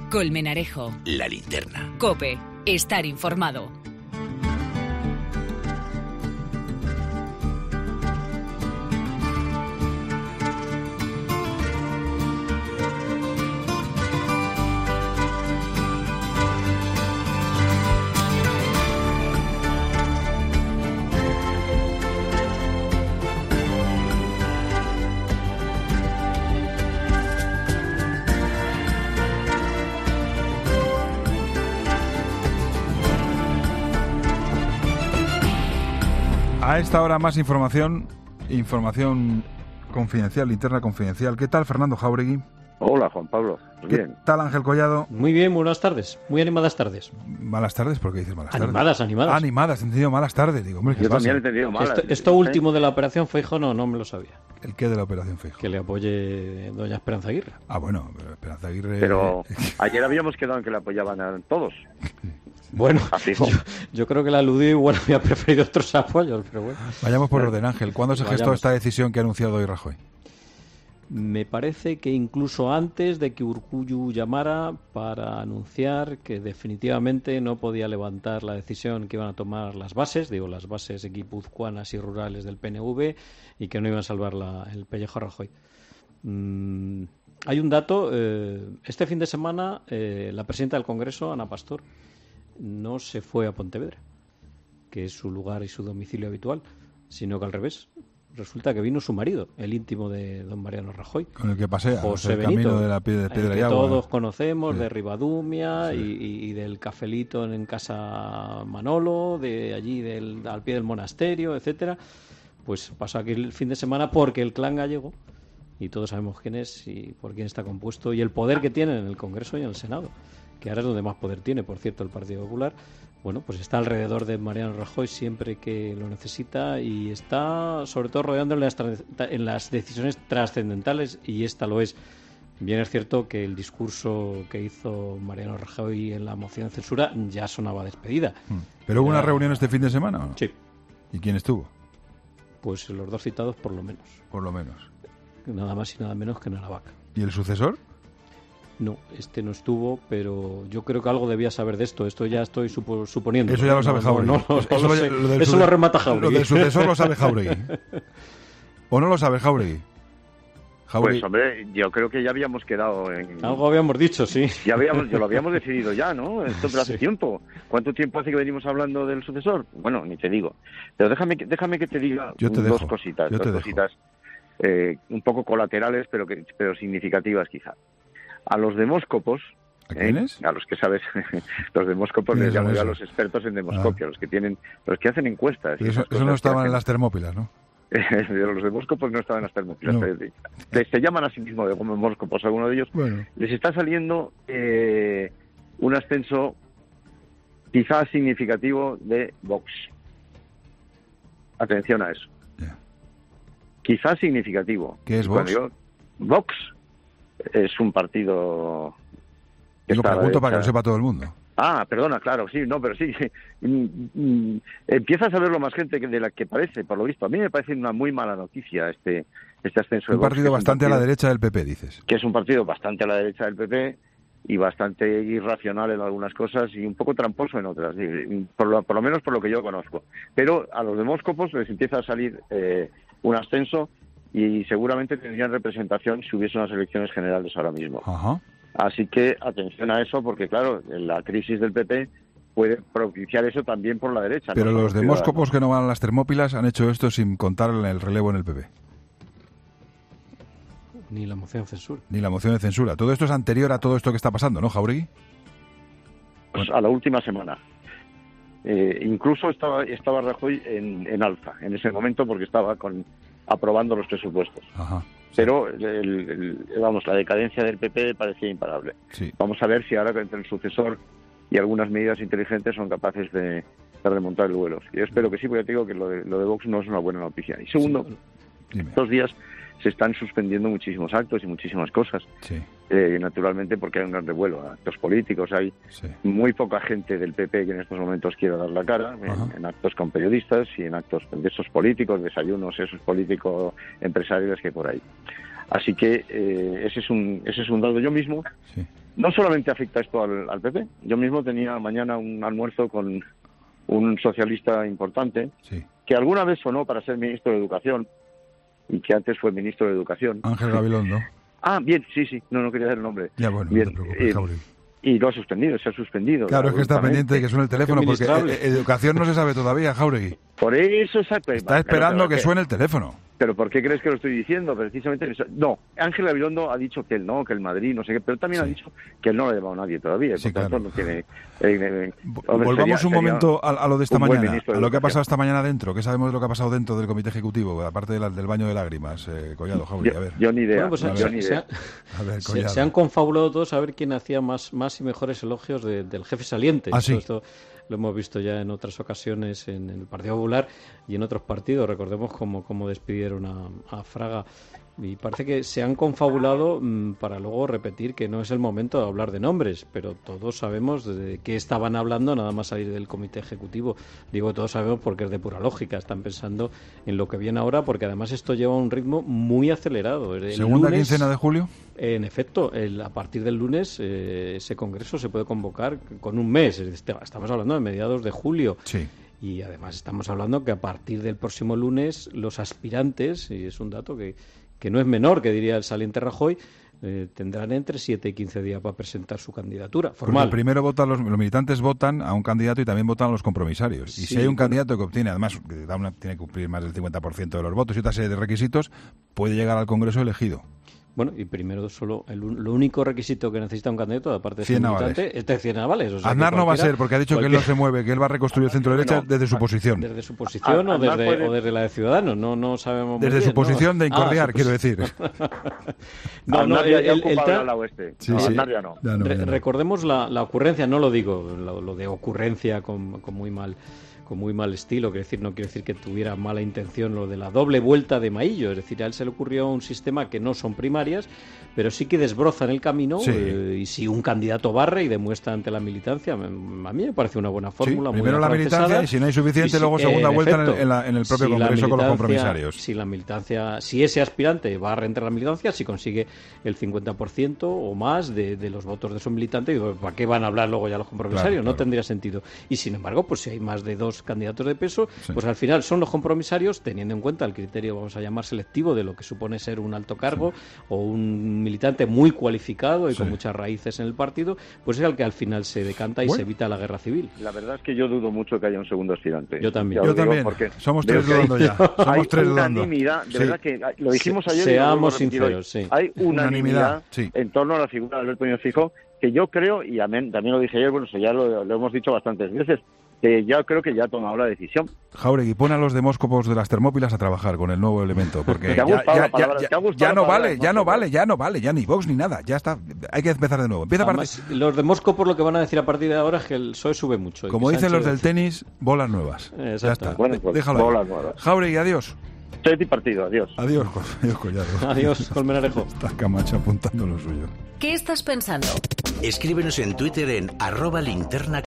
Colmenarejo. La Linterna. COPE. Estar informado. A esta hora más información confidencial, linterna confidencial. ¿Qué tal, Fernando Jáuregui? Hola, Juan Pablo. Bien. ¿Qué tal, Ángel Collado? Muy bien, buenas tardes. Muy animadas tardes. ¿Malas tardes? ¿Por qué dices malas tardes? Animadas. Animadas, he entendido malas tardes. Digo, hombre, ¿qué Yo pasa? también he entendido malas. Esto último de la operación Feijóo no me lo sabía. ¿El qué de la operación Feijóo? Que le apoye doña Esperanza Aguirre. Ah, bueno, pero Esperanza Aguirre... Pero ayer habíamos quedado en que le apoyaban a todos. Bueno, A Feijóo. yo creo que la aludió y bueno, había preferido otros apoyos, pero bueno. Vayamos por orden, Ángel. ¿Cuándo se gestó Vayamos. esta decisión que ha anunciado hoy Rajoy? Me parece que incluso antes de que Urkullu llamara para anunciar que definitivamente no podía levantar la decisión que iban a tomar las bases guipuzcoanas y rurales del PNV y que no iban a salvar el pellejo a Rajoy. Hay un dato, este fin de semana la presidenta del Congreso, Ana Pastor, no se fue a Pontevedra, que es su lugar y su domicilio habitual, sino que al revés. Resulta que vino su marido, el íntimo de don Mariano Rajoy. Con el que pasea, José el Benito, camino de la piedra que y agua. todos conocemos, Sí. de Ribadumia Sí. y del cafelito en casa Manolo, de allí al pie del monasterio, etcétera. Pues pasó aquí el fin de semana porque el clan gallego, y todos sabemos quién es y por quién está compuesto, y el poder que tiene en el Congreso y en el Senado, que ahora es donde más poder tiene, por cierto, el Partido Popular. Bueno, pues está alrededor de Mariano Rajoy siempre que lo necesita y está sobre todo rodeándole en las decisiones trascendentales, y esta lo es. Bien es cierto que el discurso que hizo Mariano Rajoy en la moción de censura ya sonaba despedida. ¿Pero hubo una reunión este fin de semana o no? Sí, ¿Y quién estuvo? pues los dos citados por lo menos. Por lo menos. Nada más y nada menos que Naravaca. ¿Y el sucesor? No, este no estuvo, pero yo creo que algo debía saber de esto. Esto ya estoy suponiendo. Eso ya lo sabe Jáuregui. Eso lo remata Jáuregui. Lo del sucesor lo sabe Jáuregui. ¿O no lo sabe Jáuregui? Pues hombre, yo creo que ya habíamos quedado en... Algo habíamos dicho, sí. Yo lo habíamos decidido ya, ¿no? Esto pero hace tiempo. ¿Cuánto tiempo hace que venimos hablando del sucesor? Bueno, ni te digo. Pero déjame que te diga dos cositas. Un poco colaterales, pero significativas quizá. A los demóscopos, ¿A quiénes? a los que sabes, los demóscopos les llamo yo a los expertos en demoscopia, los que hacen encuestas. Eso no estaban en las termópilas, ¿no? Los demóscopos no estaban en las termópilas. No. Se llaman a sí mismos demóscopos, alguno de ellos. Bueno. Les está saliendo un ascenso quizás significativo de Vox. Atención a eso. Yeah. Quizás significativo. ¿Qué es Vox? Vox es un partido... Digo, pregunto para que lo sepa todo el mundo. Ah, perdona, claro, sí, no, pero sí. Empieza a saberlo más gente de la que parece, por lo visto. A mí me parece una muy mala noticia este ascenso de Vox. Un partido bastante a la derecha del PP, dices. Que es un partido bastante a la derecha del PP y bastante irracional en algunas cosas y un poco tramposo en otras, por lo menos por lo que yo conozco. Pero a los demóscopos les empieza a salir un ascenso y seguramente tendrían representación si hubiese unas elecciones generales ahora mismo. Ajá. Así que atención a eso, porque claro, la crisis del PP puede propiciar eso también por la derecha. Pero ¿no? los demóscopos que no van a las termópilas han hecho esto sin contar el relevo en el PP. Ni la moción de censura. Ni la moción de censura. Todo esto es anterior a todo esto que está pasando, ¿no, Jáuregui? Pues a la última semana. Incluso estaba Rajoy en alza en ese momento porque estaba aprobando los presupuestos. Ajá. Pero la decadencia del PP parecía imparable. Sí. Vamos a ver si ahora entre el sucesor y algunas medidas inteligentes son capaces de remontar el vuelo. Yo espero que sí, porque ya te digo que lo de Vox no es una buena noticia. Y segundo, Dime. estos días se están suspendiendo muchísimos actos y muchísimas cosas. Sí. Naturalmente porque hay un gran revuelo. Actos políticos, hay Sí. muy poca gente del PP que en estos momentos quiera dar la cara en actos con periodistas y en actos de esos políticos, desayunos, esos políticos empresarios que hay por ahí. Así que ese es un dato. Yo mismo, Sí. no solamente afecta esto al PP. Yo mismo tenía mañana un almuerzo con un socialista importante, Sí. que alguna vez sonó para ser ministro de Educación y que antes fue ministro de Educación. Ángel Gabilondo. Ah, bien, sí, no quería dar el nombre. Ya, bueno, bien, no te preocupes, Jauregui. Y lo ha suspendido, se ha suspendido. Claro, es que está abruptamente. pendiente de que suene el teléfono, porque educación no se sabe todavía, Jauregui. Por eso, exacto. Está esperando que suene el teléfono. ¿Pero por qué crees que lo estoy diciendo? Precisamente eso. No, Ángel Gabilondo ha dicho que él no, que el Madrid, no sé qué, pero también ha dicho que él no lo ha llevado a nadie todavía. Sí, por tanto, claro. no tiene... Volvamos un momento a lo de esta un buen mañana, ministro de a lo que ha Educación. pasado esta mañana dentro. ¿Qué sabemos de lo que ha pasado dentro del comité ejecutivo, aparte del baño de lágrimas? Collado, Jauregui, a ver. Yo ni idea. Bueno, pues yo ni idea. A ver, se Collado. han confabulado todos a ver quién hacía más y mejores elogios del jefe saliente. Ah, sí. Esto lo hemos visto ya en otras ocasiones en el Partido Popular y en otros partidos. Recordemos cómo despidieron a Fraga. Y parece que se han confabulado para luego repetir que no es el momento de hablar de nombres, pero todos sabemos de qué estaban hablando nada más salir del comité ejecutivo. Digo, todos sabemos porque es de pura lógica. Están pensando en lo que viene ahora, porque además esto lleva un ritmo muy acelerado. ¿Segunda quincena de julio? En efecto, a partir del lunes ese congreso se puede convocar con un mes. Estamos hablando de mediados de julio. Sí. Y además estamos hablando que a partir del próximo lunes los aspirantes, y es un dato que no es menor, que diría el saliente Rajoy, tendrán entre 7 y 15 días para presentar su candidatura formal. Porque primero votan los militantes votan a un candidato y también votan a los compromisarios. Y Sí, si hay un candidato que obtiene, además, tiene que cumplir más del 50% de los votos y otra serie de requisitos, puede llegar al Congreso elegido. Bueno, y primero solo lo único requisito que necesita un candidato, aparte de 100 ser militante, navales. es de 100 navales. O sea, Aznar no va a cualquiera- ser, porque ha dicho que él no se mueve, que él va a reconstruir el centro derecha desde su posición. Desde su posición Aznar o desde la de Ciudadanos, no sabemos muy Desde bien, su posición ¿no? de incordiar, su quiero posición. decir. No, ya el ocupaba tra- el ala oeste. Sí, No, sí. Aznar ya no. Ya no, ya no. Recordemos la ocurrencia, no lo digo, lo de ocurrencia con muy mal estilo, quiero decir, no quiero decir que tuviera mala intención lo de la doble vuelta de Maillo, es decir, a él se le ocurrió un sistema que no son primarias, pero sí que desbrozan el camino, Sí. y si un candidato barre y demuestra ante la militancia, a mí me parece una buena Sí, fórmula. muy primero la afrancesada. militancia y si no hay suficiente, Y si- luego segunda en vuelta efecto, en el propio si la Congreso con los militancia- compromisarios. Si la militancia, si ese aspirante barre entre la militancia, si consigue el 50% o más de los votos de su militante, digo, ¿para qué van a hablar luego ya los compromisarios? Claro, No claro. tendría sentido. Y sin embargo, pues si hay más de 2 candidatos de peso, Sí. pues al final son los compromisarios, teniendo en cuenta el criterio, vamos a llamar selectivo, de lo que supone ser un alto cargo o un militante muy cualificado y Sí. con muchas raíces en el partido, pues es el que al final se decanta y Bueno. se evita la guerra civil. La verdad es que yo dudo mucho que haya un segundo aspirante. Yo también. Ya Yo os digo, también. porque Somos veo tres que hay- dudando ya. Somos hay tres dudando. unanimidad, de Sí. verdad que lo dijimos ayer. y lo Seamos vuelvo a repetir hoy. sinceros, sí. Hay unanimidad sí. en torno a la figura de Alberto Núñez Feijóo, que yo creo, y también lo dije ayer, bueno, eso ya lo hemos dicho bastantes veces, que ya creo que ya ha tomado la decisión. Jauregui, pon a los demóscopos de las Termópilas a trabajar con el nuevo elemento, porque ¿Te ha gustado la palabra? ¿Te ha gustado ya la no palabra vale, ya no demóscopo? vale, ya no vale, ya ni Vox ni nada, ya está, hay que empezar de nuevo. Empieza a partir, Además, los de Moscú, por lo que van a decir a partir de ahora, es que el PSOE sube mucho. y como que dicen los Sánchez- del tenis, bolas nuevas. Ya Exacto. está, Bueno, pues, déjalo ahí. bolas nuevas. Jauregui, adiós. Set y partido, adiós. Adiós, adiós Collado. Adiós, Colmenarejo. Está Camacho apuntando lo suyo. ¿Qué estás pensando? Escríbenos en Twitter en @linterna